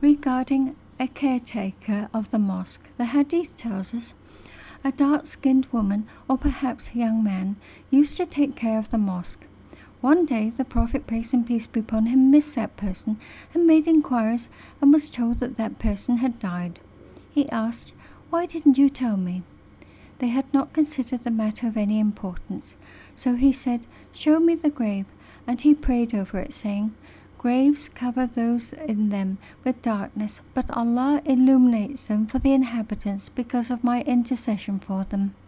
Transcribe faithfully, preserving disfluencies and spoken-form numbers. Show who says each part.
Speaker 1: regarding a caretaker of the mosque. The hadith tells us, a dark-skinned woman, or perhaps a young man, used to take care of the mosque. One day the Prophet, praise and peace be upon him, missed that person and made inquiries and was told that that person had died. He asked, "Why didn't you tell me?" They had not considered the matter of any importance. So he said, "Show me the grave," and he prayed over it, saying, "Graves cover those in them with darkness, but Allah illuminates them for the inhabitants because of my intercession for them."